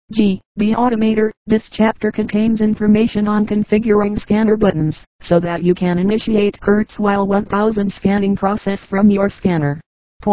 The Automator. This chapter contains information on configuring scanner buttons, so that you can initiate Kurzweil 1000 scanning process from your scanner.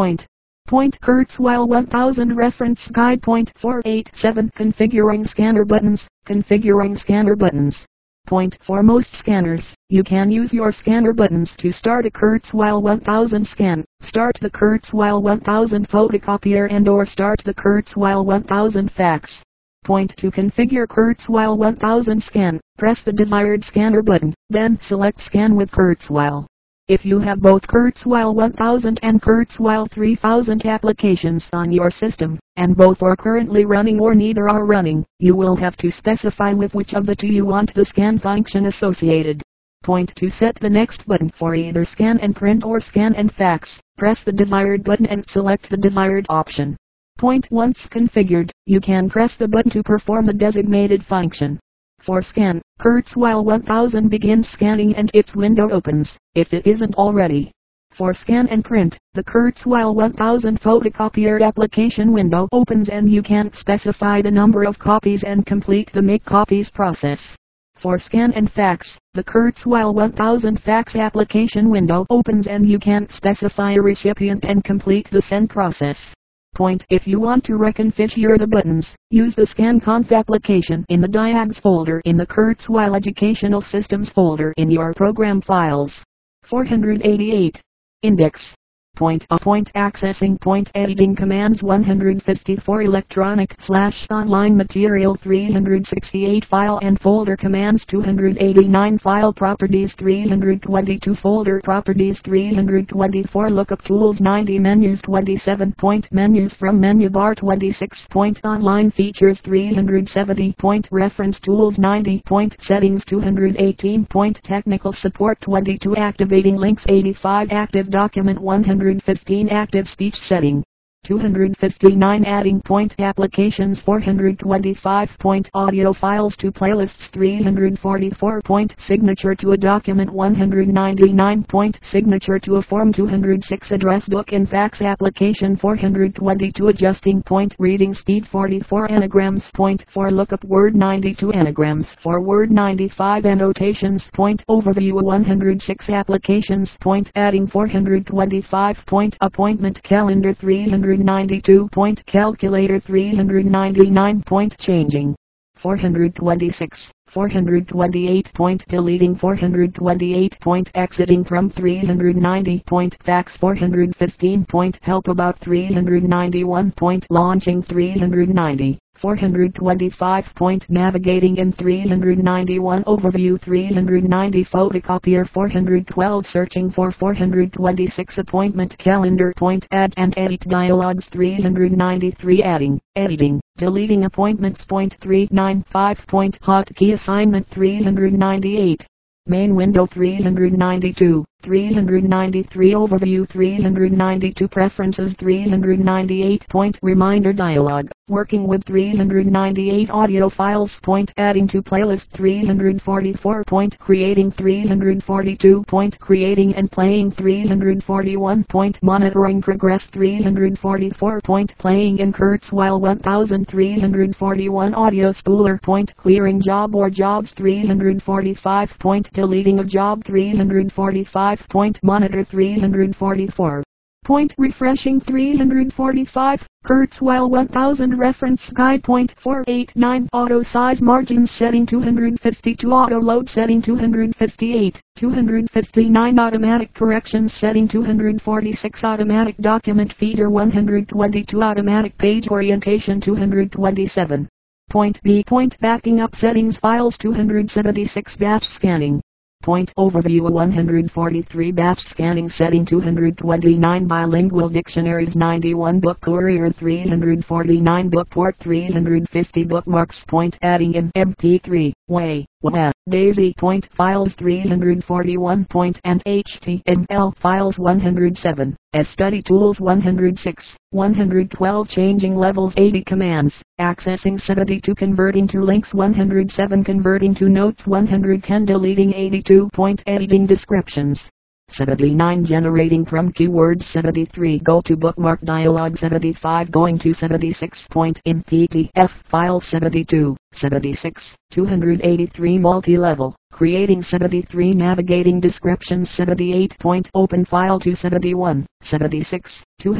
Kurzweil 1000 Reference Guide. Point 487. Configuring scanner buttons. Configuring scanner buttons. For most scanners, you can use your scanner buttons to start a Kurzweil 1000 scan, start the Kurzweil 1000 photocopier and or start the Kurzweil 1000 fax. To configure Kurzweil 1000 scan, press the desired scanner button, then select Scan with Kurzweil. If you have both Kurzweil 1000 and Kurzweil 3000 applications on your system, and both are currently running or neither are running, you will have to specify with which of the two you want the scan function associated. To set the next button for either Scan and Print or Scan and Fax, press the desired button and select the desired option. Once configured, you can press the button to perform the designated function. For Scan, Kurzweil 1000 begins scanning and its window opens, if it isn't already. For Scan and Print, the Kurzweil 1000 photocopier application window opens and you can specify the number of copies and complete the Make Copies process. For Scan and Fax, the Kurzweil 1000 fax application window opens and you can specify a recipient and complete the Send process. If you want to reconfigure the buttons, use the ScanConf application in the Diags folder in the Kurzweil Educational Systems folder in your program files. 488. Index. Accessing. Editing commands 154 electronic / online material 368 file and folder commands 289 file properties 322 folder properties 324 lookup tools 90 menus 27 menus from menu bar 26 online features 370 reference tools 90 settings 218 technical support 22 activating links 85 active document 115 active speech setting. 259 adding applications 425 audio files to playlists 344 signature to a document 199 signature to a form 206 address book and fax application 422 adjusting reading speed 44 anagrams 4 lookup word 92 anagrams for word 95 annotations overview 106 applications adding 425 appointment calendar 392 calculator 399 changing 426 428 deleting 428 exiting from 390 fax 415 help about 391 launching 390 425 navigating in 391 overview 390 photocopier 412 searching for 426 appointment calendar add and edit dialogues 393 adding, editing, deleting appointments 395 hotkey assignment 398 main window 392 393 overview 392 preferences 398 reminder dialog working with 398 audio files adding to playlist 344 creating 342 creating and playing 341 monitoring progress 344 playing in Kurzweil 1000 341 audio spooler clearing job or jobs 345 deleting a job 345 monitor 344 refreshing 345 Kurzweil 1000 reference guide 489 auto size margins setting 252 auto load setting 258 259 automatic corrections setting 246 automatic document feeder 122 automatic page orientation 227 B backing up settings files 276 batch scanning overview 143 batch scanning setting 229 bilingual dictionaries 91 book courier 349 bookport 350 bookmarks adding in MP3 daisy files 341 and HTML files 107 as study tools 106 112 changing levels 80 commands accessing 72 converting to links 107 converting to notes 110 deleting 82 editing descriptions 79 generating from keywords. 73 go to bookmark dialog. 75 going to. 76 point in PDF file. 76 283 multi-level creating. 73 navigating descriptions. 78 point open file to. 71 76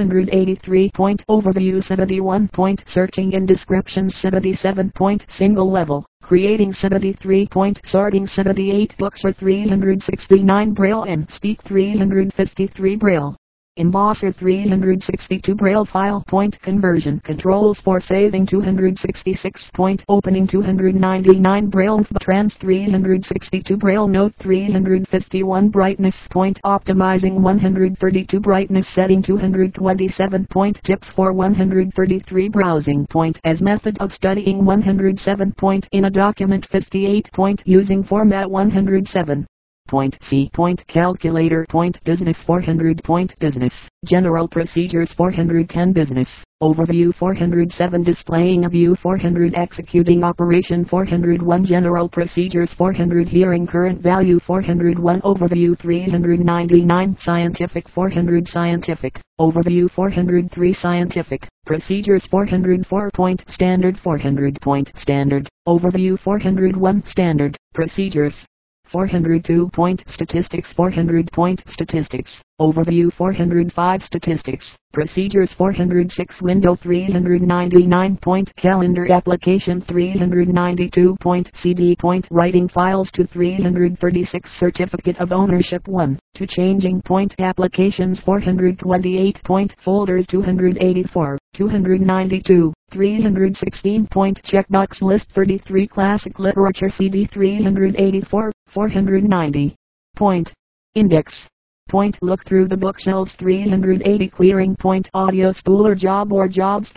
283 point overview. 71 point searching in descriptions. 77 point single level creating. 73 point sorting. 78 books or 369 braille and speak. 353 braille embosser. 362 braille file point conversion controls for saving. 266 point opening. 299 braille trans. 362 braille note. 351 brightness point optimizing. 132 brightness setting. 227 point tips for 133 browsing point as method of studying. 107 point in a document. 58 point using format. 107 point C point calculator point business. 400 point business general procedures. 410 business overview. 407 displaying a view. 400 executing operation. 401 general procedures. 400 hearing current value. 401 overview. 399 scientific. 400 scientific overview. 403 scientific procedures. 404 point standard. 400 point standard overview. 401 standard procedures. 402 point statistics. 400 point statistics overview. 405 statistics procedures. 406 window. 399 point calendar application. 392 point CD point writing files to. 336 certificate of ownership 1 to changing point applications. 428 point folders. 284 292 316 point checkbox list. 33 classic literature CD. 384 490 point index point look through the bookshelves. 380 clearing point audio spooler job or jobs.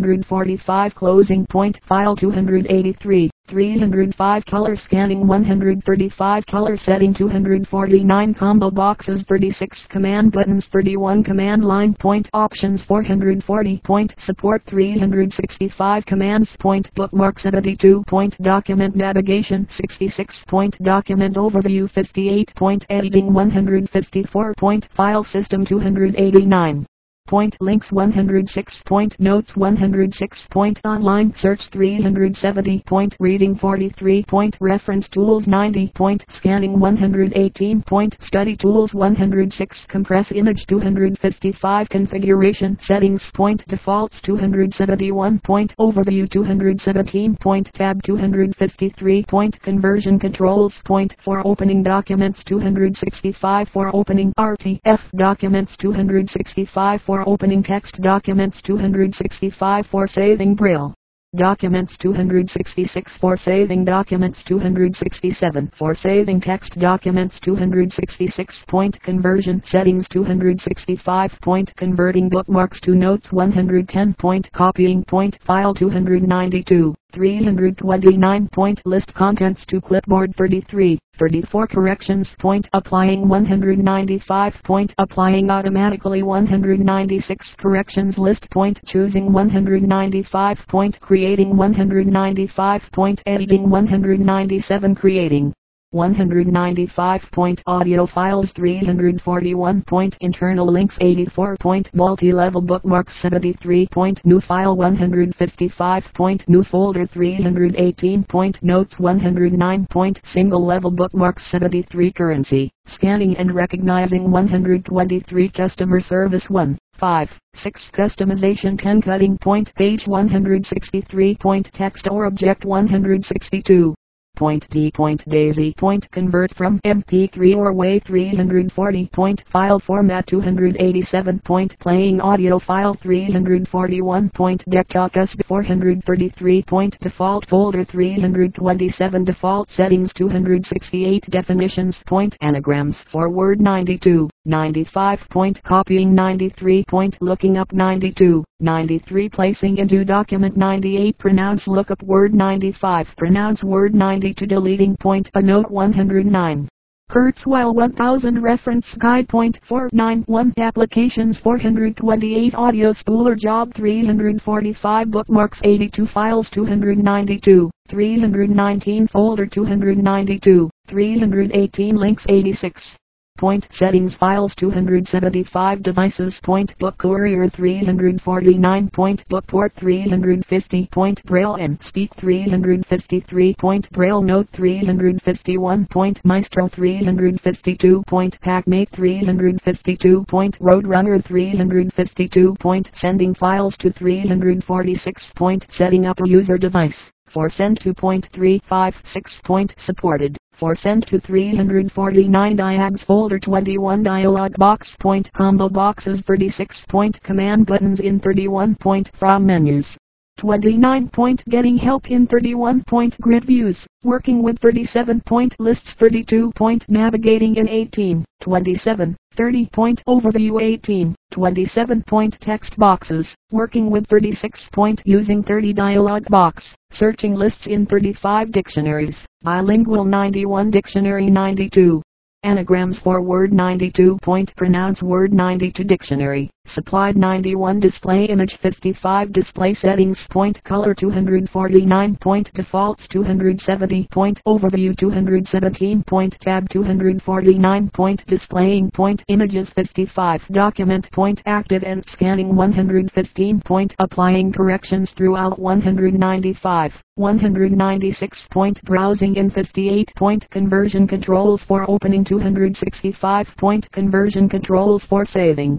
345 closing point file. 283 305 color scanning. 135 color setting. 249 combo boxes. 36 command buttons. 31 command line point options. 440 point support. 365 commands point bookmark. 72 point document navigation. 66 point document overview. 58 point editing. 154 point file system. 289 point links. 106 point notes. 106 point online search. 370 point reading. 43 point reference tools. 90 point scanning. 118 point study tools. 106 compress image. 255 configuration settings point defaults. 271 point overview. 217 point tab. 253 point conversion controls point for opening documents. 265 for opening RTF documents. 265 for opening text documents. 265 for saving braille documents. 266 for saving documents. 267 for saving text documents. 266 point conversion settings. 265 point converting bookmarks to notes. 110 point copying point file. 292 329 point list contents to clipboard. 34 corrections point applying. 195 point applying automatically. 196 corrections list point choosing. 195 point creating. 195 point editing. 197 creating. 195 point audio files. 341 point internal links. 84 point multi-level bookmarks. 73 point new file. 155 point new folder. 318 point notes. 109 point single level bookmarks. 73 currency scanning and recognizing. 123 customer service. 156 customization. 10 cutting point page. 163 point text or object. 162 point D point Daisy point convert from MP3 or WAV. 340 point file format. 287 point playing audio file. 341 point desktop USB. 433 point default folder. 327 default settings. 268 definitions point anagrams for Word. 95 point copying. 93 point looking up. 93 placing into document. 98 pronounce lookup Word. 95 pronounce Word. 92 deleting point a note. 109 Kurzweil 1000 reference guide. 491 applications. 428 audio spooler job. 345 bookmarks. 82 files. 292 319 folder. 292 318 links. 86 Point settings files 275 devices. Point book courier 349. Point bookport 350. Point braille and speak 353. Point braille note 351. Point maestro 352. Point packmate 352. Point roadrunner 352. Point sending files to 346. Point setting up a user device for send to point 356. Point supported for send to 349. Diags folder 21. Dialog box. Point combo boxes 36. Point command buttons in 31. Point from menus 29. Point getting help in 31. Point grid views working with 37. Point lists 32. Point navigating in 18. 27. 30. Point overview 18. 27. Point text boxes working with 36. Point using 30. Dialog box searching lists in 35. Dictionaries bilingual 91. Dictionary 92. Anagrams for word 92. Point pronounce word 92. Dictionary supplied 91. Display image 55. Display settings. Point color 249. Point defaults 270. Point overview 217. Point tab 249. Point displaying. Point images 55. Document. Point active and scanning 115. Point applying corrections throughout 195. 196. Point browsing in 58. Point conversion controls for opening 265. Point conversion controls for saving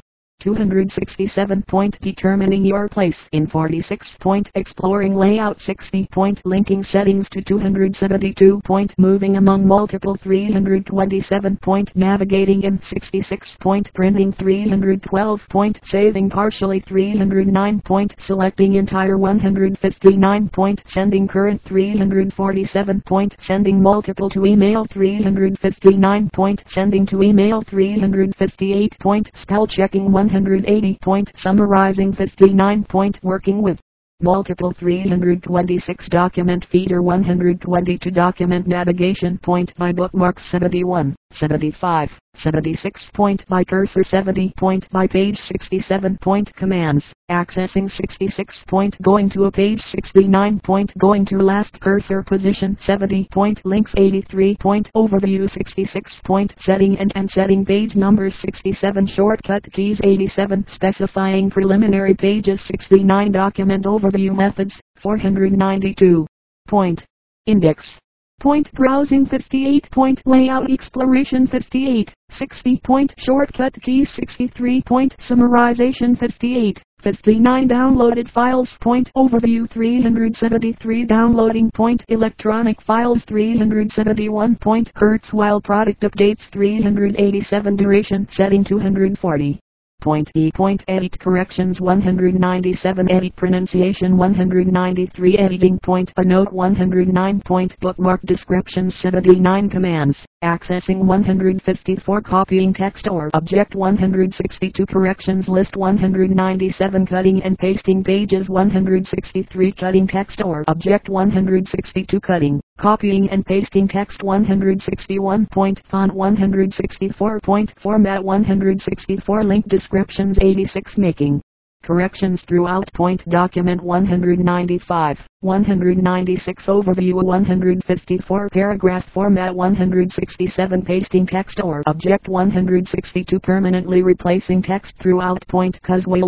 267. Point determining your place in 46. Point exploring layout 60. Point linking settings to 272. Point moving among multiple 327. Point navigating in 66. Point printing 312. Point saving partially 309. Point selecting entire 159. Point sending current 347. Point sending multiple to email 359. Point sending to email 358. Point spell checking 180. Point summarizing 59. Point working with multiple 326. Document feeder 122. Document navigation. Point by bookmarks 71. 75. 76. Point by cursor 70. Point by page 67. Point commands accessing 66. Point going to a page 69. Point going to last cursor position 70. Point links 83. Point overview 66. Point setting and unsetting page numbers 67. Shortcut keys 87. Specifying preliminary pages 69. Document overview methods 492. Point index. Point browsing 58. Point layout exploration 58. 60. Point shortcut keys 63. Point summarization 58. 59. Downloaded files. Point overview 373. Downloading. Point electronic files 371. Point Kurzweil product updates 387. Duration setting 240. Point E. Point edit corrections 197. Edit pronunciation 193. Editing. Point a note 109. Point bookmark descriptions 79. Commands accessing 154. Copying text or object 162. Corrections list 197. Cutting and pasting pages 163. Cutting text or object 162. Cutting, copying and pasting text 161. Point font 164. Point format 164. Link descriptions 86. Making corrections throughout. Point document 195. 196. Overview 154. Paragraph format 167. Pasting text or object 162. Permanently replacing text throughout. Point Kurzweil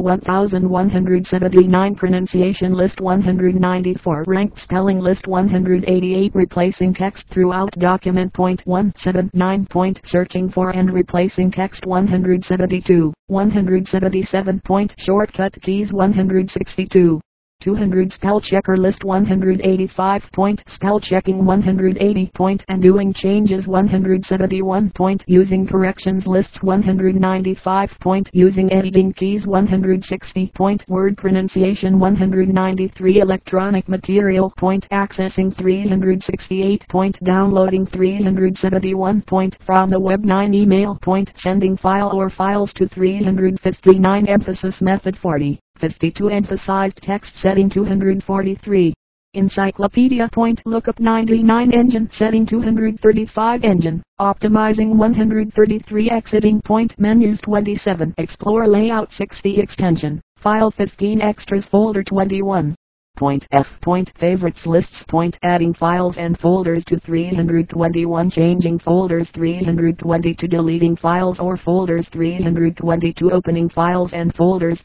1179. Pronunciation list 194. Ranked spelling list 188. Replacing text throughout document. Point 179. Point searching for and replacing text 172. 177. Point shortcut keys 162. 200. Spell checker list 185. Point spell checking 180. Point undoing changes 171. Point using corrections lists 195. Point using editing keys 160. Point word pronunciation 193. Electronic material. Point accessing 368. Point downloading 371. Point from the web 9. Email. Point sending file or files to 359. Emphasis method 40. 52. Emphasized text setting 243. Encyclopedia. Point lookup 99. Engine setting 235. Engine optimizing 133. Exiting. Point menus 27. Explore layout 60. Extension file 15. Extras folder 21. Point F. Point Favorites lists. Point Adding files and folders to 321. Changing folders 322. Deleting files or folders 322. Opening files and folders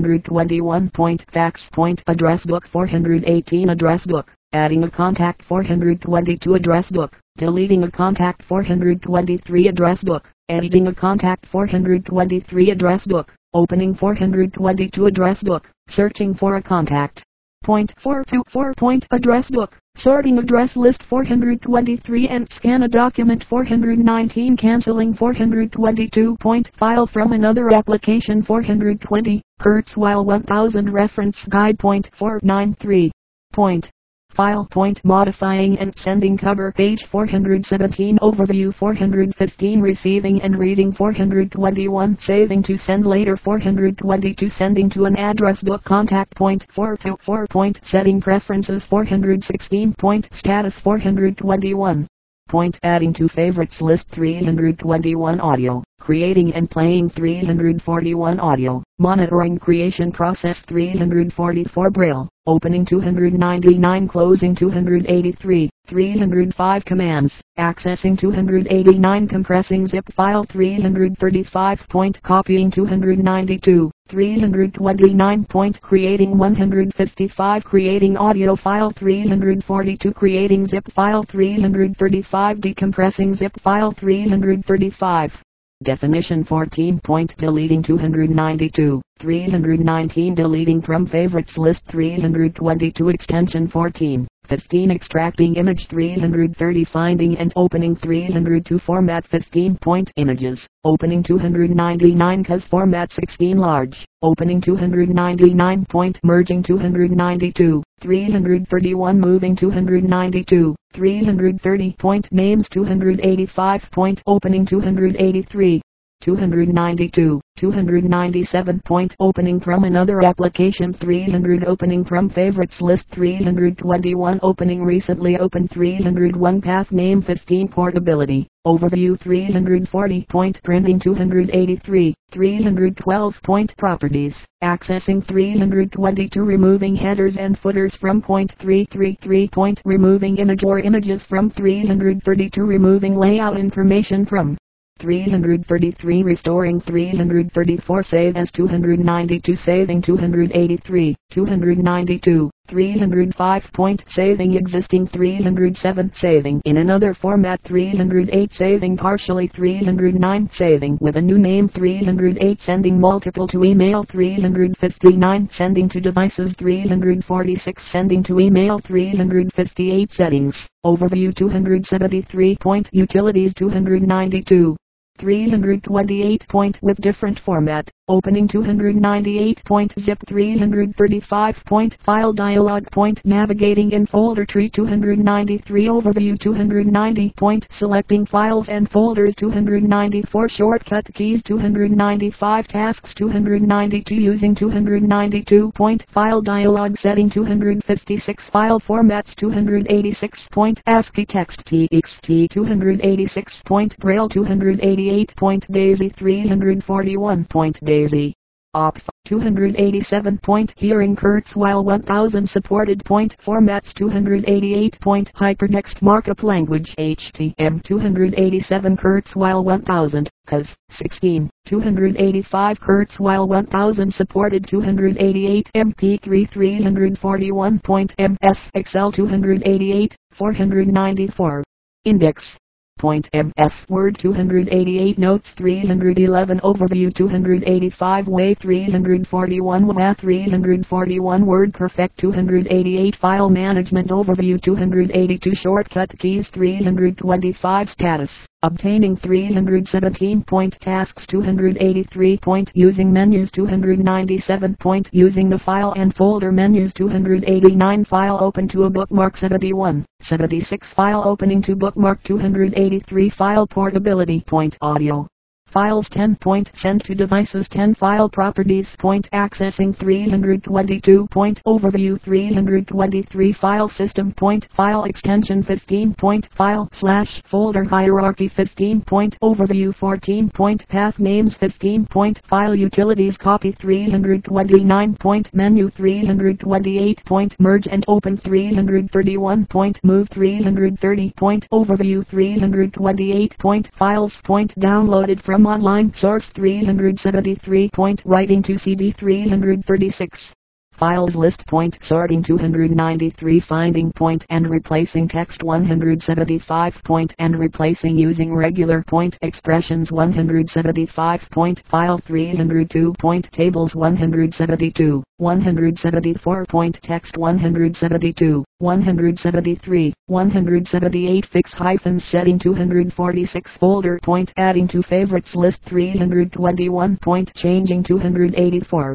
321. Point Fax. Point Address book 418. Address book. Adding a contact 422. Address book. Deleting a contact 423. Address book. Editing a contact 423. Address book. Opening 422. Address book. Searching for a contact. Point 424. Point Address book. Sorting address list 423 and scan a document 419. Canceling 422. Point File from another application 420. Kurzweil 1000 Reference Guide. Point 493. Point File. Point Modifying and sending cover page 417. Overview 415. Receiving and reading 421. Saving to send later 422. Sending to an address book. Contact. Point 424. Point Setting preferences 416. Point Status 421. Point Adding to favorites list 321. Audio. Creating and playing 341. Audio. Monitoring creation process 344. Braille. Opening 299. Closing 283. 305. Commands. Accessing 289. Compressing zip file 335. Point Copying 292. 329. Point Creating 155. Creating audio file 342. Creating zip file 335. Decompressing zip file 335. Definition 14. Point Deleting 292. 319. Deleting from favorites list 322. Extension 14. 15. Extracting image 330. Finding and opening 302. Format 15. Point Images. Opening 299. Cause format 16. Large. Opening 299. Point Merging 292. 331. Moving 292. 330. Point Names 285. Point Opening 283. 292, 297. Point Opening from another application 300. Opening from favorites list 321. Opening recently opened 301. Path name 15. Portability. Overview 340. Point Printing 283. 312. Point Properties. Accessing 322. Removing headers and footers from point 333. Point Removing image or images from 332. Removing layout information from 333. Restoring 334. Save as 292. Saving 283. 292. 305. Point Saving existing 307. Saving in another format 308. Saving partially 309. Saving with a new name 308. Sending multiple to email 359. Sending to devices 346. Sending to email 358. Settings. Overview 273. Point Utilities 292. 328. Point With different format. Opening 298. Point Zip 335. Point File dialog. Point Navigating in folder tree 293. Overview 290. Point Selecting files and folders 294. Shortcut keys 295. Tasks 292. Using 292. Point File dialog. Setting 256. File formats 286. Point ASCII text TXT 286. Point Braille 288. Point Daisy 341. Point Daisy. OP 287. Point Hearing Kurzweil 1000 supported. Point Formats 288. Point Hypertext Markup Language HTML 287. Kurzweil 1000 CAS 16. 285. Kurzweil 1000 supported. 288. MP3 341. Point MS Excel 288. 494. Index. Point MS Word 288. Notes 311. Overview 285. Way 341. WA 341. WordPerfect 288. File Management Overview 282. Shortcut keys 325. Status. Obtaining 317. Point Tasks 283. Point Using menus 297. Point Using the file and folder menus 289. File open to a bookmark 71. 76. File opening to bookmark 283. File portability. Point Audio Files 10. Send to devices 10. File properties. Accessing 322. Overview 323. File system. File extension 15. File / folder hierarchy 15. Overview 14. Path names 15. File utilities copy 329. Menu 328. Merge and open 331. Move 330. Overview 328. Files. Downloaded from online source 373. Writing to CD 336. Files list. Sorting 293. Finding and replacing text 175. And replacing using regular expressions 175. File 302. Tables 172. 174. Text 172. 173. 178. Fix hyphens setting 246. Folder. Adding to favorites list 321. Changing 284.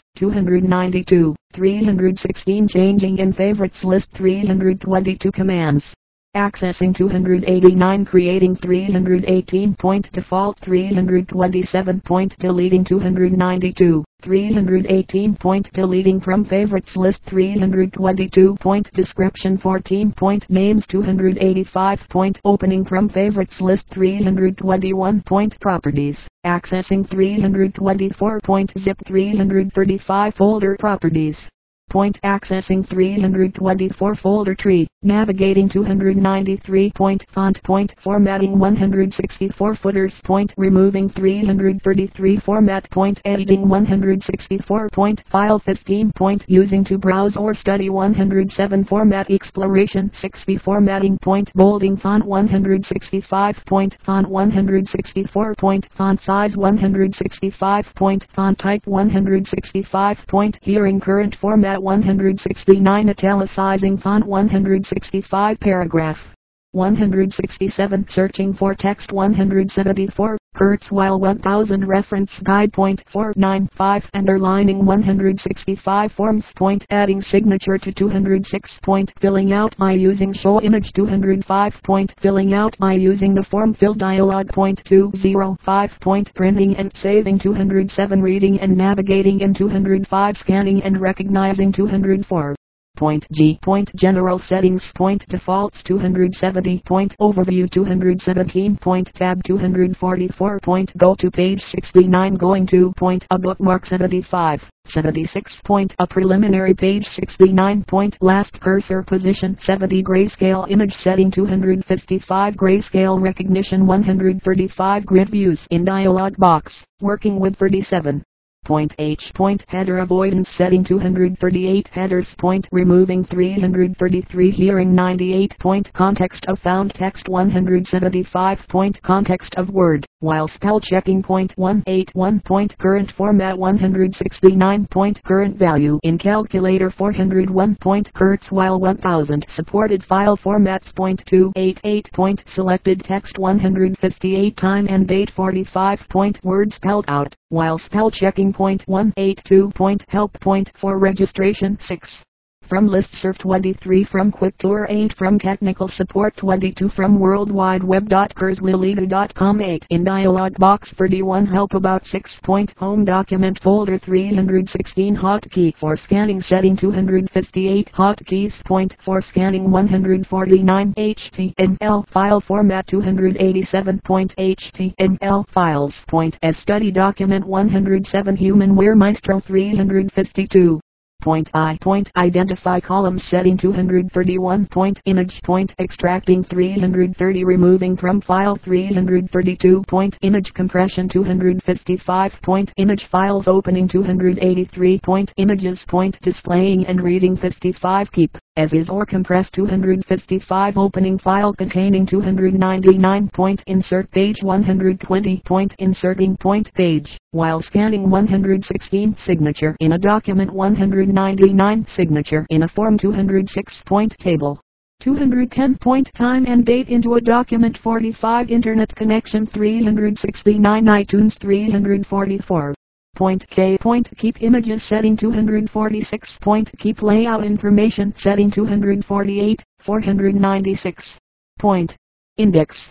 292. 316. Changing in favorites list 322. Commands. Accessing 289. Creating 318. Default 327. Deleting 292. 318. Deleting from favorites list 322. Description 14. Names 285. Opening from favorites list 321. Properties. Accessing 324. Zip 335. Folder properties. Accessing 324. Folder tree. Navigating 293. Font. Formatting 164. Footers. Removing 333. Format. Editing 164. File 15. Using to browse or study 107. Format exploration 60. Formatting. Bolding font 165. Font 164. Font size 165. Font type 165. Hearing current format 169. Italicizing font 165. Paragraph 167. Searching for text 174. Kurzweil 1000. Reference guide. 495. Underlining 165. Forms. Adding signature to 206. Filling out by using show image 205. Filling out by using the form fill dialog. 205. Printing and saving 207. Reading and navigating in 205. Scanning and recognizing 204. G. General settings. Defaults 270. Overview 217. Tab 244. Go to page 69. Going to a bookmark 75. 76. A preliminary page 69. Last cursor position 70. Grayscale image setting 255. Grayscale recognition 135. Grid views in dialog box. Working with 37. H. Header avoidance setting 238. Headers. Removing 333. Hearing 98. Context of found text 175. Context of word. While spell checking 181. Current format 169. Current value in calculator 401. Kurzweil 1000. Supported file formats 288. Selected text 158. Time and date 45. Word spelled out. While spell checking 182. Help. For registration 6. From listserv 23. From quick tour 8. From technical support 22. From worldwideweb.kurzweillida.com 8. In dialog box 31. Help about 6. Home document folder 316. Hotkey for scanning setting 258. Hotkeys. For scanning 149. HTML file format 287. HTML files. As study document 107. Humanware Maestro 352. Identify columns setting 231. Image. Extracting 330. Removing from file 332. Image compression 255. Image files opening 283. Images. Displaying and reading 55. Keep as is or compress 255. Opening file containing 299. Insert page 120. Inserting page. While scanning 116. Signature in a document 199. Signature in a form 206. Table 210. Time and date into a document 45. Internet connection 369. iTunes 344. K. Keep images setting 246. Keep layout information setting 248. 496. Index.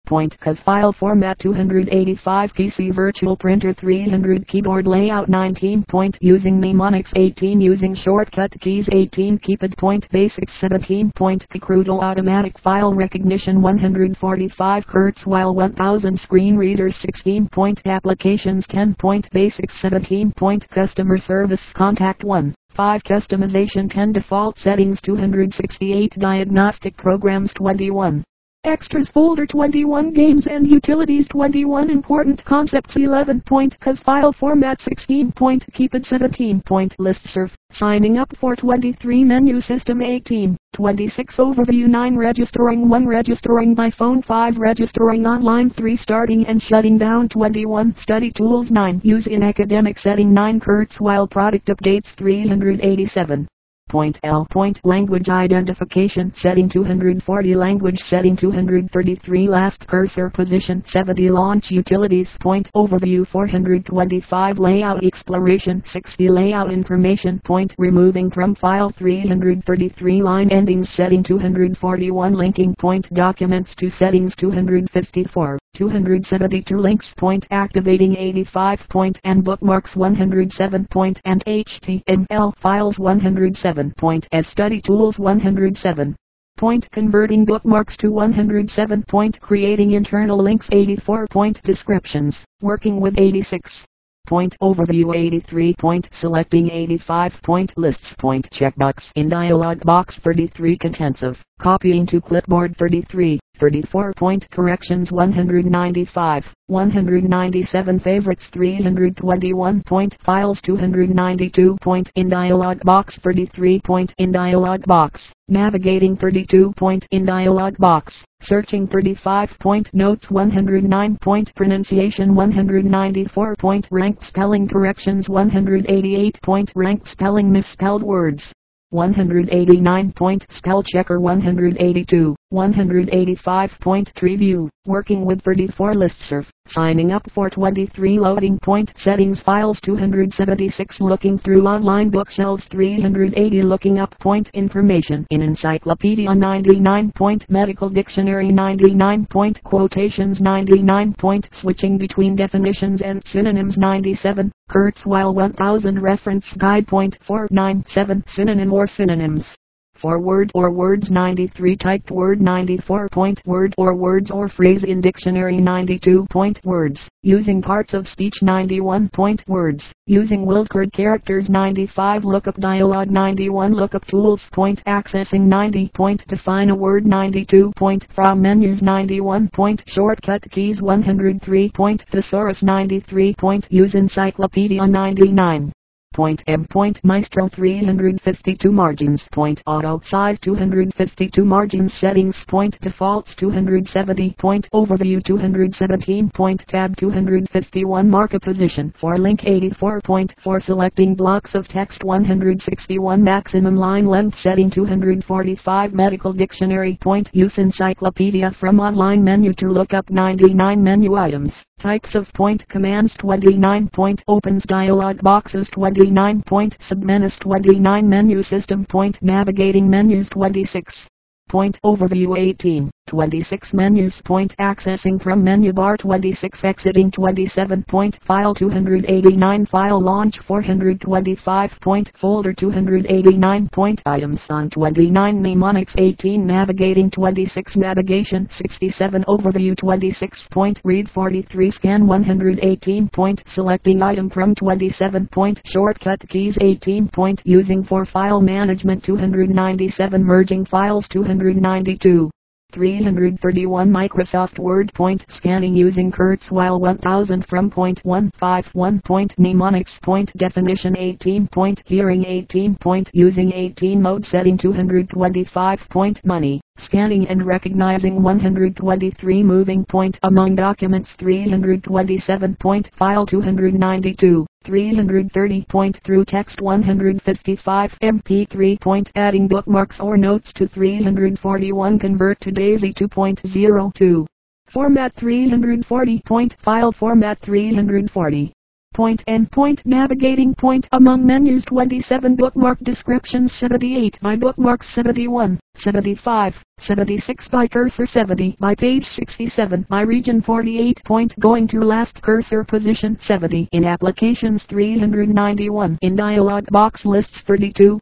CAS file format 285 PC virtual printer 300 keyboard layout 19. Using mnemonics 18 using shortcut keys 18 keypad. Basics 17. Keycrudo automatic file recognition 145 Kurzweil 1000 screen readers 16. Applications 10. Basics 17. Customer service contact 1. 5 customization 10 default settings 268 diagnostic programs 21. Extras folder 21 games and utilities 21 important concepts 11. CAS file format 16. Keypad 17. Listserv signing up for 23 menu system 18. 26 overview 9 registering 1 registering by phone 5 registering online 3 starting and shutting down 21 study tools 9 use in academic setting 9 Kurzweil product updates 387. L. Language identification setting 240 language setting 233 last cursor position 70 launch utilities overview 425 layout exploration 60 layout information removing from file 333 line endings setting 241 linking documents to settings 254 272 links activating 85 and bookmarks 107 and HTML files 107 as study tools 107 converting bookmarks to 107 creating internal links 84 descriptions working with 86 overview 83 selecting 85 lists checkbox in dialog box 33 contensive copying to clipboard 33 34 corrections 195 197 favorites 321 files 292 in dialog box 33 in dialog box navigating 32 in dialog box searching 35 notes 109 pronunciation 194 rank spelling corrections 188 rank spelling misspelled words 189 spell checker 182 185 tree view working with 34 listserv signing up for 23 loading settings files 276 looking through online bookshelves 380 looking up information in encyclopedia 99 medical dictionary 99 quotations 99 switching between definitions and synonyms 97 Kurzweil 1000 reference guide 497 synonym or synonyms for word or words 93 typed word 94 word or words or phrase in dictionary 92 words using parts of speech 91 words using wildcard characters 95 lookup dialog 91 lookup tools accessing 90 define a word 92 from menus 91 shortcut keys 103 thesaurus 93 use encyclopedia 99 M Maestro 352 margins auto size 252 margins settings defaults 270 overview 217 tab 251 markup position for link 84 for selecting blocks of text 161 maximum line length setting 245 medical dictionary use encyclopedia from online menu to look up 99 menu items types of commands 29 opens dialog boxes 29 submenus 29 menu system navigating menus 26 overview 18 26 menus accessing from menu bar 26 exiting 27 file 289 file launch 425 folder 289 items on 29 mnemonics 18 navigating 26 navigation 67 overview 26 read 43 scan 118 selecting item from 27 shortcut keys 18 using for file management 297 merging files 292 331 Microsoft Word scanning using Kurzweil 1000 from 151 mnemonics definition 18 hearing 18 using 18 mode setting 225 money scanning and recognizing 123 moving among documents 327 file 292 330 through text 155 MP3 adding bookmarks or notes to 341 convert to DAISY 2.02 format 340 file format 340 Point and point navigating point among menus 27 bookmark descriptions 78 by bookmarks 71, 75, 76 by cursor 70 by page 67 by region 48 point going to last cursor position 70 in applications 391 in dialog box lists 32,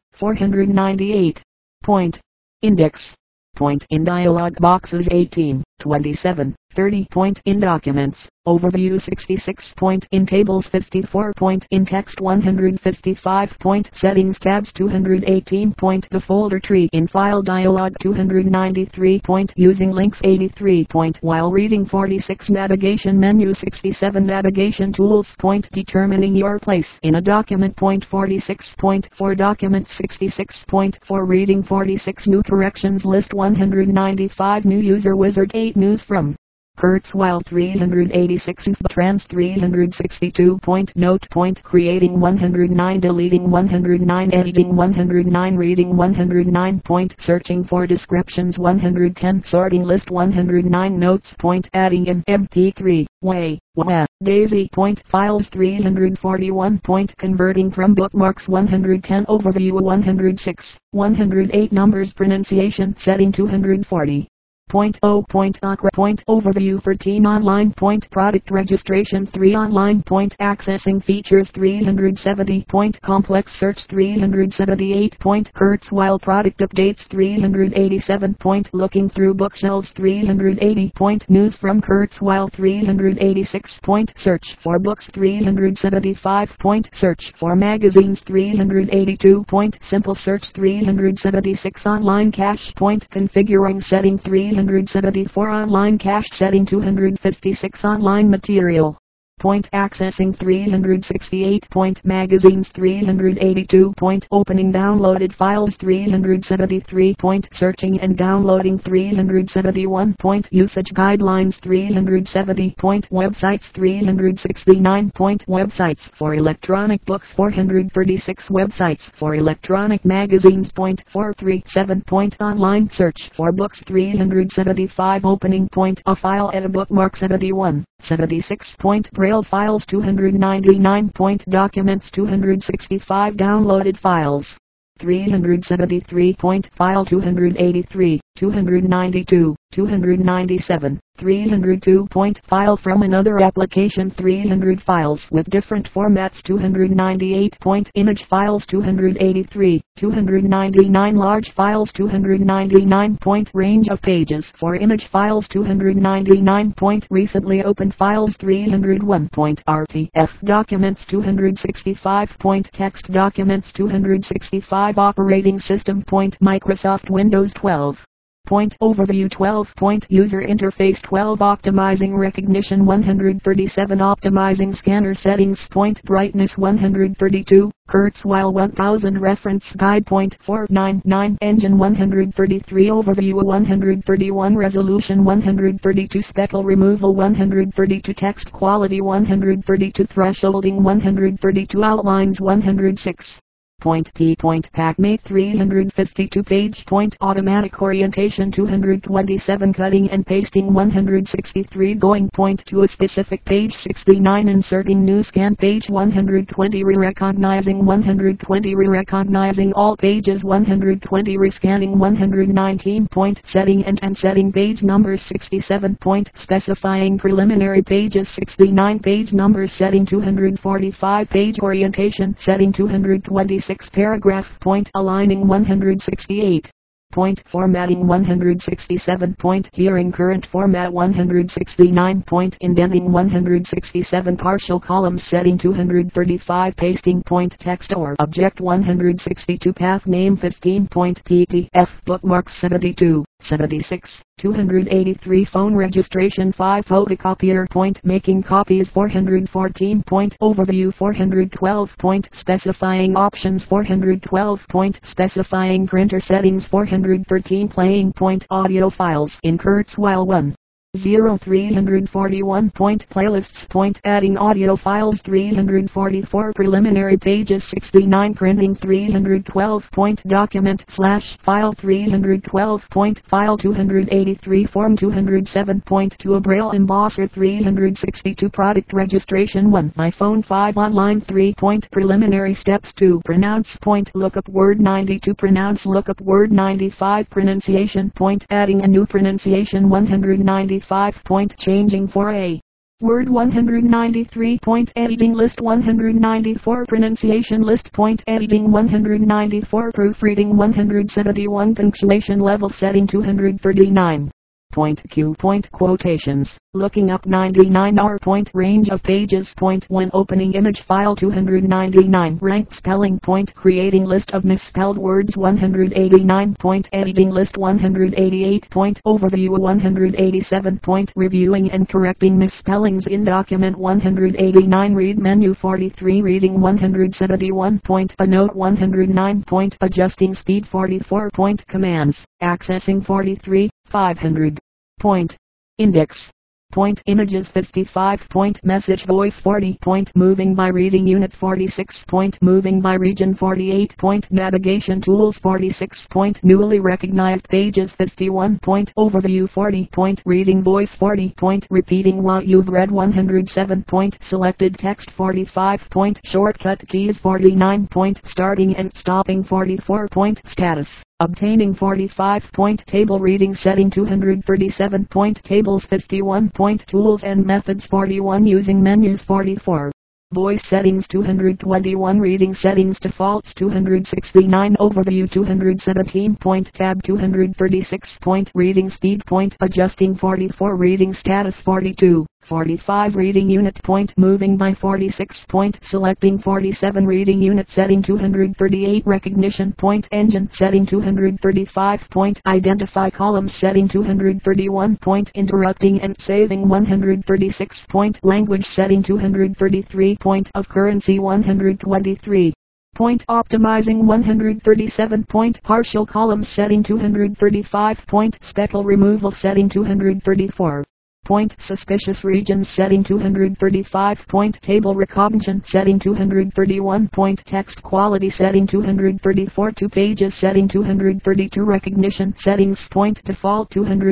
498 point index point in dialog boxes 18, 27, 30 point in documents overview 66 point in tables 54 point in text 155 point settings tabs 218 point the folder tree in file dialog 293 point using links 83 point while reading 46 navigation menu 67 navigation tools point determining your place in a document point 46 point for document 66 point for reading 46 new corrections list 195 new user wizard 8 news from Kurzweil 386 trans 362 point note point creating 109 deleting 109 editing 109 reading 109 point searching for descriptions 110 sorting list 109 notes point adding an mp3 daisy point files 341 point converting from bookmarks 110 overview 106 108 numbers pronunciation setting 240 Point O point Aqua point overview 13 online point product registration 3 online point accessing features 370 point complex search 378 point Kurzweil product updates 387 point looking through bookshelves 380 point news from Kurzweil 386 point search for books 375 point search for magazines 382 point simple search 376 online cache point configuring setting 374 online cache setting 256 online material point accessing 368 point magazines 382 point opening downloaded files 373 point searching and downloading 371 point usage guidelines 370 point websites 369 point websites for electronic books 436 websites for electronic magazines point 437 point online search for books 375 opening point a file at a bookmark 71 76 point Braille files 299 point documents 265 downloaded files 373 point file 283 292 297 302 point file from another application 300 files with different formats 298 point image files 283 299 large files 299 point range of pages for image files 299 point recently opened files 301 point RTF documents 265 point text documents 265 operating system point Microsoft Windows 12 point overview 12 point user interface 12 optimizing recognition 137 optimizing scanner settings point brightness 132 Kurzweil 1000 reference guide point 499 engine 133 overview 131 resolution 132 speckle removal 132 text quality 132 thresholding 132 outlines 106 point P point PacMate 352 page point automatic orientation 227 cutting and pasting 163 going point to a specific page 69 inserting new scan page 120 re-recognizing 120 re-recognizing all pages 120 rescanning 119 point setting and unsetting page numbers 67 point specifying preliminary pages 69 page numbers setting 245 page orientation setting 226 paragraph point aligning 168 point formatting 167 point hearing current format 169 point indenting 167 partial columns setting 235 pasting point text or object 162 path name 15 point pdf bookmarks 72 76 283 phone registration 5 photocopier point making copies 414 point overview 412 point specifying options 412 point specifying printer settings 413 playing point audio files in Kurzweil 1 341. Playlists. Adding audio files 344. Preliminary pages 69. Printing 312. Document / file 312. File 283. Form 207.2. A Braille embosser 362. Product registration 1. My phone 5. Online 3. Preliminary steps 2. Pronounce. Lookup word 92. Pronounce. Lookup word 95. Pronunciation. Adding a new pronunciation 195. Changing for a word 193. Editing list 194. Pronunciation list. Editing 194. Proofreading 171. Punctuation level setting 239. Q. Quotations. Looking up 99 R. Range of pages. 1. Opening image file 299. Rank spelling. Creating list of misspelled words 189. Editing list 188. Overview 187. Reviewing and correcting misspellings in document 189. Read menu 43. Reading 171. A note 109. Adjusting speed 44. Commands. Accessing 43. 500. Index. Images 55. Message voice 40. Moving by reading unit 46. Moving by region 48. Navigation tools 46. Newly recognized pages 51. Overview 40. Reading voice 40. Repeating what you've read 107. Selected text 45. Shortcut keys 49. Starting and stopping 44. Status. Obtaining 45. Table reading setting 237. Tables 51. Tools and methods 41. Using menus 44. Voice settings 221. Reading settings defaults 269. Overview 217. Tab 236. Reading speed. Adjusting 44. Reading status 42. 45. Reading unit. Moving by 46. Selecting 47. Reading unit setting 238. Recognition. Engine setting 235. Identify columns setting 231. Interrupting and saving 136. Language setting 233. Of currency 123. Optimizing 137. Partial columns setting 235. Speckle removal setting 234. Suspicious regions setting 235. Table recognition setting 231. Text quality setting 234. 2 pages setting 232. Recognition settings. Default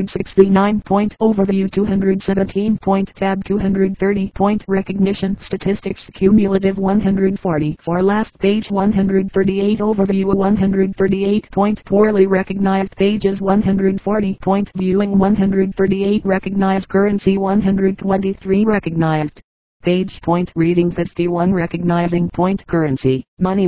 269. Overview 217. Tab 230. Recognition statistics cumulative 140. For last page 138. Overview 138. Poorly recognized pages 140. Viewing 138. Recognized currency 123. Recognized page. Reading 51. Recognizing currency money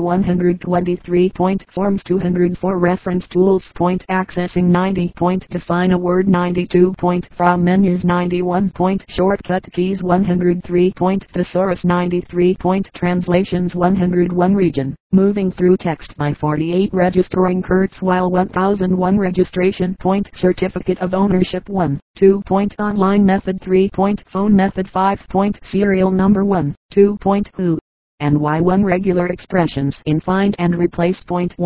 123. Forms 204. Reference tools. Accessing 90. Define a word 92. From menus 91. Shortcut keys 103. Thesaurus 93. Translations 101. Region. Moving through text by 48. Registering Kurzweil 1001. Registration. Certificate of ownership 1. 2. Online method 3. Phone method 5. Serial number 1. 2. Who and why 1. Regular expressions in find and replace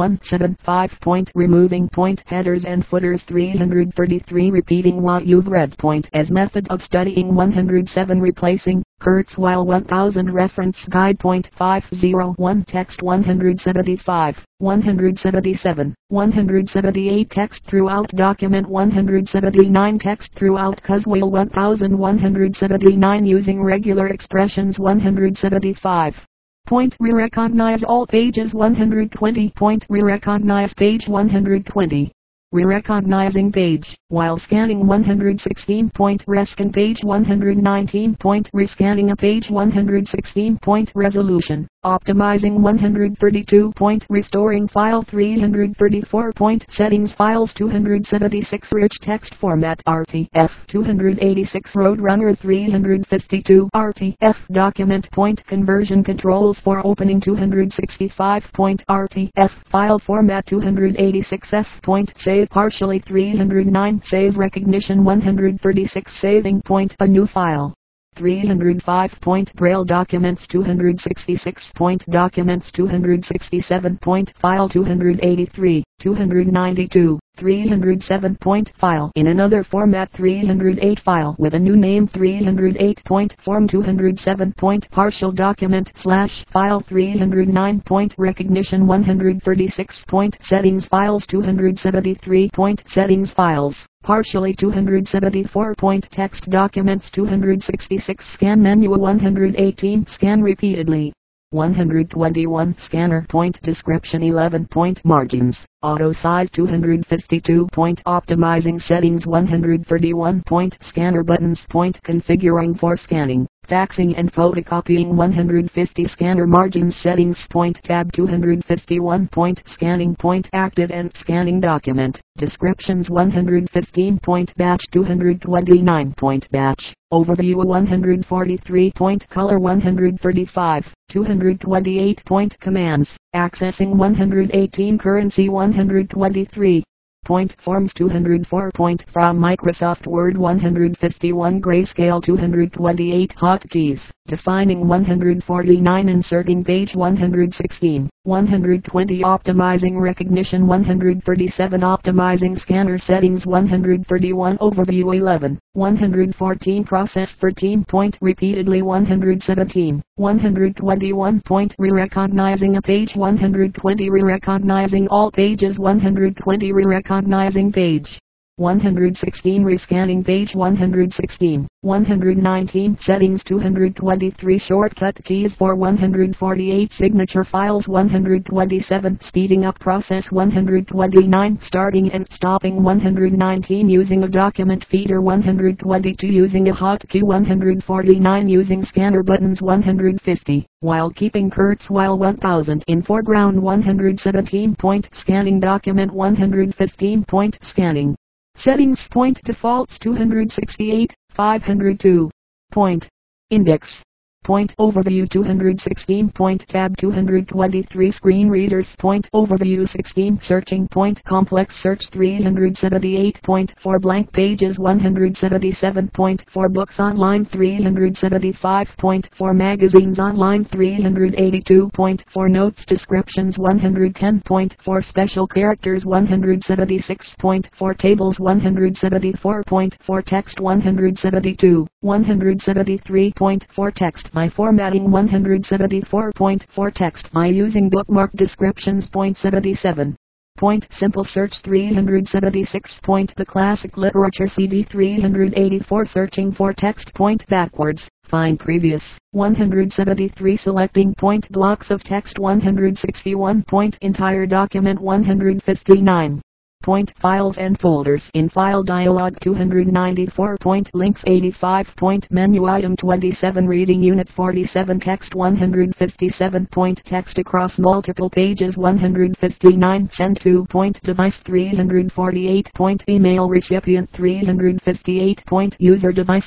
175. Removing headers and footers 333. Repeating what you've read as method of studying 107. Replacing Kurzweil 1000 reference guide 501. Text 175, 177, 178. Text throughout document 179. Text throughout Kurzweil 1179. Using regular expressions 175. Re-recognize all pages 120. Re-recognize page 120. Re-recognizing page, while scanning 116. Rescan page 119. Rescanning a page 116. Resolution, optimizing 132. Restoring file 334. Settings files 276. Rich text format RTF 286. Roadrunner 352. RTF document. Conversion controls for opening 265. RTF file format 286 S. Save partially 309. Save recognition 136. Saving a new file 305. Braille documents 266. Documents 267. File 283, 292. 307. File in another format 308. File with a new name 308. Form 207. Partial document / file 309. Recognition 136. Settings files 273. Settings files partially 274. Text documents 266. Scan menu 118. Scan repeatedly 121. Scanner description 11. Margins auto size 252. Optimizing settings 131. Scanner buttons configuring for scanning, faxing and photocopying 150. Scanner margins settings tab 251. Scanning active and scanning document descriptions 115. Batch 229. Batch overview 143. Color 135. 228. Commands accessing 118. Currency 123. Forms 204. From Microsoft Word 151. Grayscale 228. Hotkeys defining 149. Inserting page 116. 120. Optimizing recognition 137. Optimizing scanner settings 131. Overview 11. 114. Process 13. Repeatedly 117. 121. Re-recognizing a page 120. Re-recognizing all pages 120. Re-recognizing page 116. Rescanning page 116. 119. Settings 223. Shortcut keys for 148. Signature files 127. Speeding up process 129. Starting and stopping 119. Using a document feeder 122. Using a hotkey 149. Using scanner buttons 150. While keeping Kurzweil 1000 in foreground 117. Scanning document 115. Scanning settings defaults 268. 502. Index overview 216. Tab 223. Screen readers overview 16. Searching complex search 378. For blank pages 177. For books online 375. For magazines online 382. For notes descriptions 110. For special characters 176. For tables 174. For text 172. 173. For text my formatting 174. For text my using bookmark descriptions 77. Simple search 376. The classic literature CD 384. Searching for text backwards. Find previous 173. Selecting blocks of text 161. Entire document 159. Files and folders in file dialog 294. Links 85. Menu item 27. Reading unit 47. Text 157. Text across multiple pages 159. Send to. Device 348. Email recipient 358. User device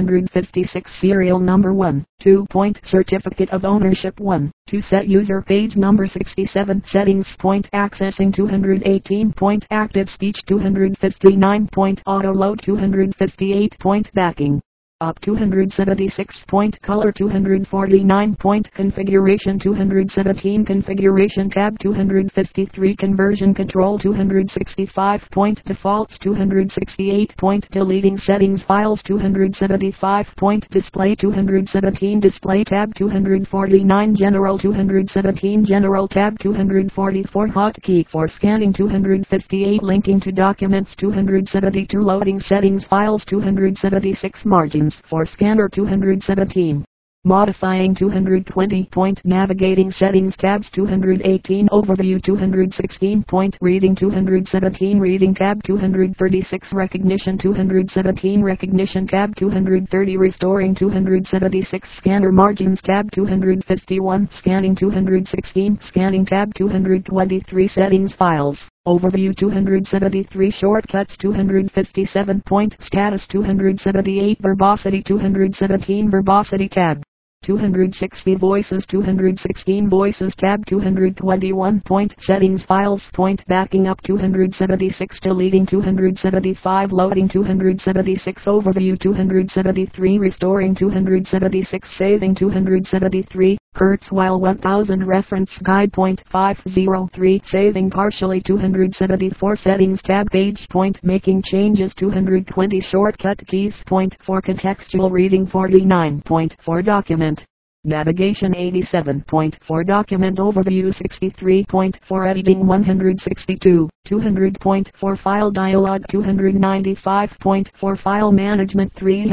356. Serial number 1. 2. Certificate of ownership 1. To set user page number 67. Settings. Accessing 218. Active speech 259. Auto load 258. Backing up 276. Color 249. Configuration 217. Configuration tab 253. Conversion control 265. Defaults 268. Deleting settings files 275. Display 217. Display tab 249. General 217. General tab 244. Hotkey for scanning 258. Linking to documents 272. Loading settings files 276. Margins for scanner 217. Modifying 220. Navigating settings tabs 218. Overview 216. Reading 217. Reading tab 236. Recognition 217. Recognition tab 230. Restoring 276. Scanner margins tab 251. Scanning 216. Scanning tab 223. Settings files. Overview 273. Shortcuts 257. Status 278. Verbosity 217. Verbosity tab 260. Voices 216. Voices tab 221. Settings files. Backing up 276. Deleting 275. Loading 276. Overview 273. Restoring 276. Saving 273. Kurzweil 1000 reference guide. Point 503 saving partially 274 settings tab page. Point making changes 220 shortcut keys. Point 4 contextual reading 49.4 document navigation 87.4 document overview 63.4 editing 162 200.4 file dialog 295.4 file management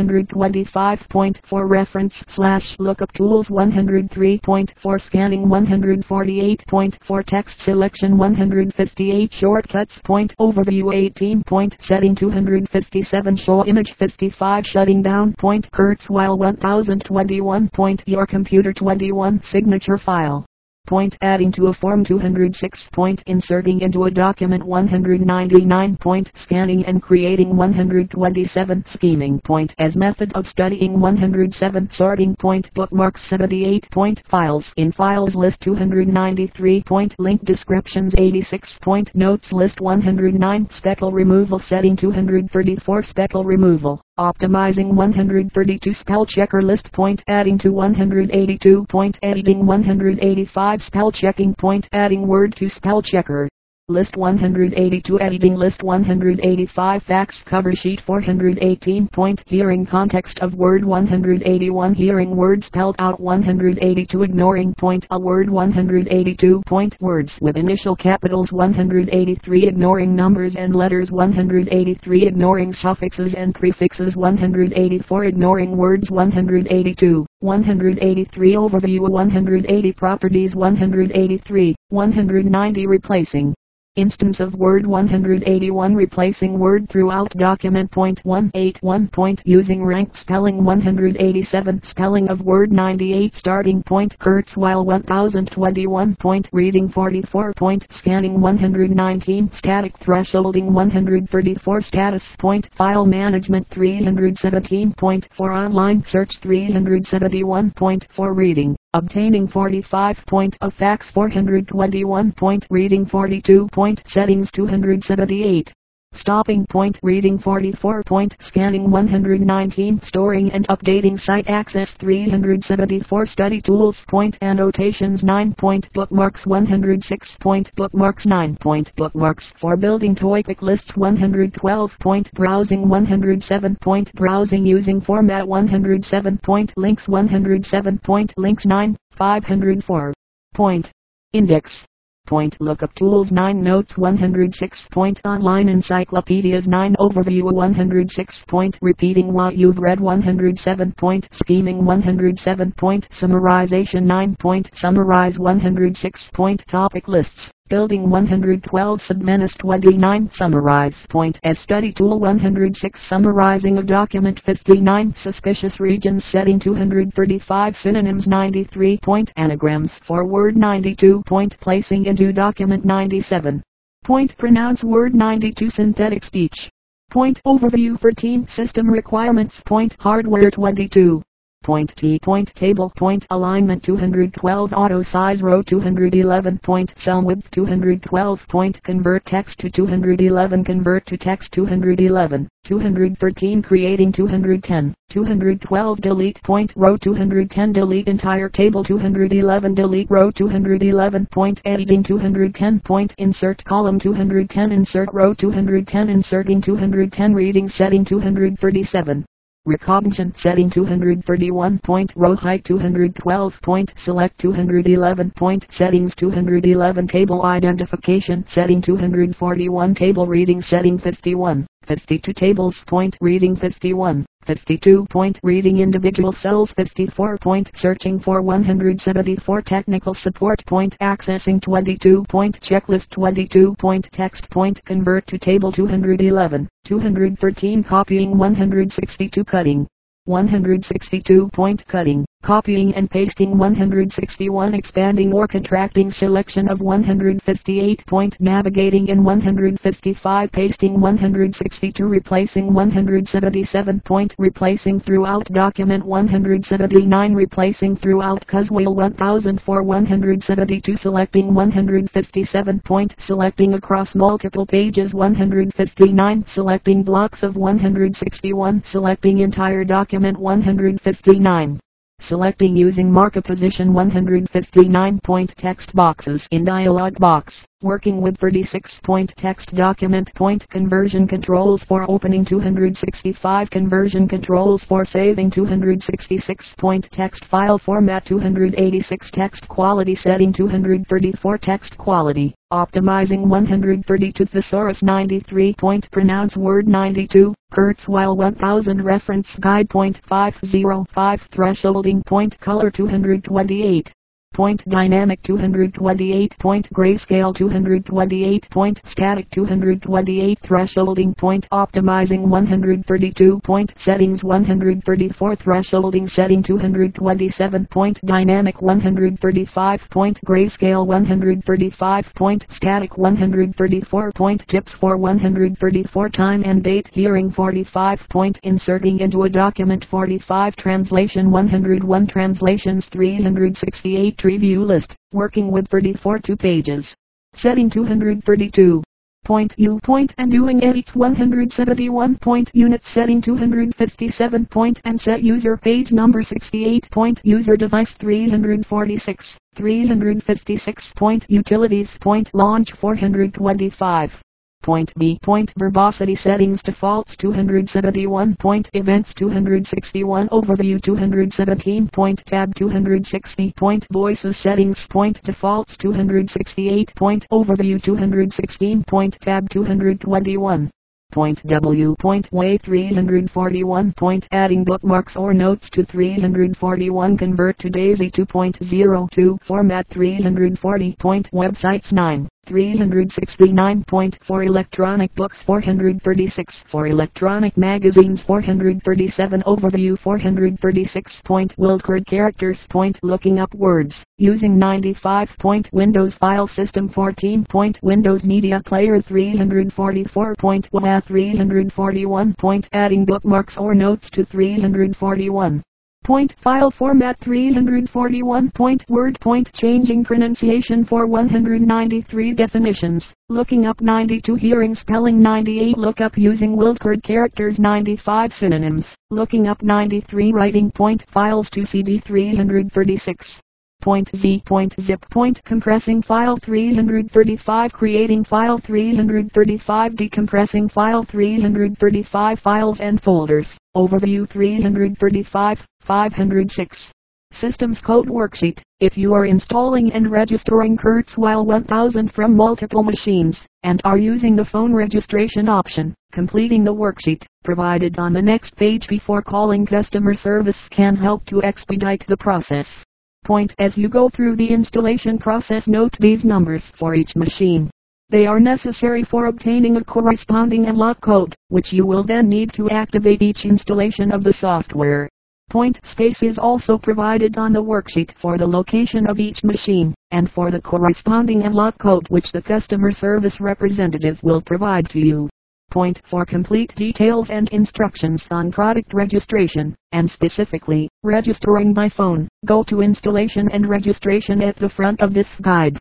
325.4 reference / lookup tools 103.4 scanning 148.4 text selection 158 shortcuts. Point overview 18. Point setting 257 show image 55 shutting down. Point Kurzweil 1021. Point your computer 21 signature file. Point adding to a form 206. Point inserting into a document 199. Point scanning and creating 127 scheming. Point as method of studying 107 sorting. Point bookmarks 78. Point files in files list 293. Point link descriptions 86. Point notes list 109 speckle removal setting 234 speckle removal optimizing 132 spell checker list. Point adding to 182. Point editing 185 spell checking. Point adding word to spell checker list 182 editing list 185 facts cover sheet 418. Point hearing context of word 181 hearing word spelled out 182 ignoring. Point a word 182. Point words with initial capitals 183 ignoring numbers and letters 183 ignoring suffixes and prefixes 184 ignoring words 182 183 overview 180 properties 183 190 replacing instance of word 181 replacing word throughout document. Point 181. Point using ranked spelling 187 spelling of word 98 starting. Point Kurzweil 1021. Point reading 44. Point scanning 119 static thresholding 134 status. Point file management 317. Point for online search 371. Point for reading obtaining 45. Point of facts 421. Point reading 42. Point settings 278. Stopping. Point reading 44. Point scanning 119 storing and updating site access 374 study tools. Point annotations 9. Point bookmarks 106. Point bookmarks 9. Point bookmarks for building topic lists 112. Point browsing 107. Point browsing using format 107. Point links 107. Point links 9 504. Point index. Point lookup tools 9 notes 106. Point online encyclopedias 9 overview 106. Point repeating what you've read 107. Point scheming 107. Point summarization 9. Point summarize 106. Point topic lists building 112 submenus 29 summarize. Point as study tool 106 summarizing a document 59 suspicious regions setting 235 synonyms 93. Point anagrams for word 92. Point placing into document 97. Point pronounce word 92 synthetic speech. Point overview 13 system requirements. Point hardware 22. Point T. Point table. Point alignment 212 auto size row 211. Point cell width 212. Point convert text to 211 convert to text 211 213 creating 210 212 delete. Point row 210 delete entire table 211 delete row 211. Point editing 210. Point insert column 210 insert row 210 inserting 210 reading setting 237. Recognition setting 231. Point row height 212. Point select 211. Point settings 211. Table identification setting 241. Table reading setting 51. 52 tables. Point reading 51. 52. Point reading individual cells 54. Point searching for 174. Technical support. Point accessing 22. Point checklist 22. Point text. Point convert to table 211. 213 copying 162 cutting 162. Point cutting, copying and pasting 161 expanding or contracting selection of 158. Point navigating in 155 pasting 162 replacing 177. Point replacing throughout document 179 replacing throughout Kurzweil 1004 172 selecting 157. Point selecting across multiple pages 159 selecting blocks of 161 selecting entire document 159. Selecting using markup position 159. Text boxes in dialog box. Working with 36. Text document. Conversion controls for opening 265. Conversion controls for saving 266. Text file format 286. Text quality setting 234. Text quality optimizing 132. Thesaurus 93. Pronounce word 92. Kurzweil 1000. Reference guide. 505. Thresholding. Color 228. Dynamic 228. Grayscale 228. Static 228. Thresholding. Optimizing 132. Settings 134. Thresholding setting 227. Dynamic 135. Grayscale 135. Static 134. Tips for 134. Time and date hearing 45. Inserting into a document 45. Translation 101. Translations 368. Review list, working with 34 2 pages. Setting 232. U and doing edits 171. Units setting 257. And set user page number 68. User device 346. 356. Utilities. Launch 425. B. Verbosity settings defaults 271. Events 261. Overview 217. Tab 260. Voices settings. Defaults 268. Overview 216. Tab 221. W. Way 341. Adding bookmarks or notes to 341. Convert to DAISY 2.02. Format 340. Websites 9. 369. For electronic books 436. For electronic magazines 437. Overview 436. Wildcard characters. Looking up words using 95. Windows file system 14. Windows media player 344. WA 341. Adding bookmarks or notes to 341. File format 341. Word. Changing pronunciation for 193. Definitions. Looking up 92. Hearing spelling 98. Look up using wildcard characters 95. Synonyms. Looking up 93. Writing. Files to CD 336. Z. Zip. Compressing file 335. Creating file 335. Decompressing file 335. Files and folders. Overview 335. 506. Systems Code Worksheet. If you are installing and registering Kurzweil 1000 from multiple machines, and are using the phone registration option, completing the worksheet provided on the next page before calling customer service can help to expedite the process. As you go through the installation process, note these numbers for each machine. They are necessary for obtaining a corresponding unlock code, which you will then need to activate each installation of the software. Space is also provided on the worksheet for the location of each machine, and for the corresponding unlock code which the customer service representative will provide to you. For complete details and instructions on product registration, and specifically, registering by phone, go to Installation and Registration at the front of this guide.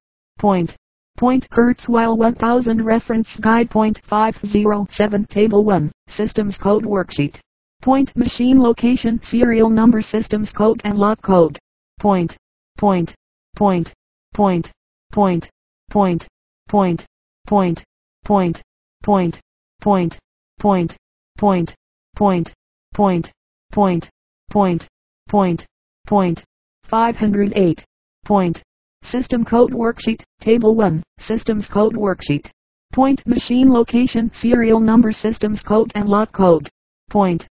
Kurzweil 1000 Reference Guide. 507 Table 1, Systems Code Worksheet. Machine location, serial number, systems code and lock code. Point. Point. 508. System Code Worksheet, Table 1, Systems Code Worksheet. Machine location, serial number, systems code and lock code. Point.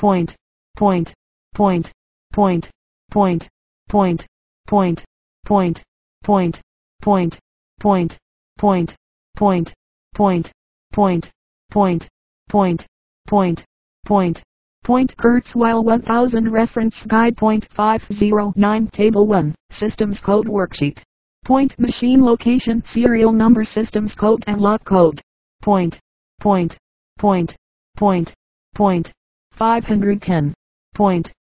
Kurzweil 1000 Reference Guide. 509 Table 1, Systems Code Worksheet. Machine location, serial number, systems code and lock code. 510.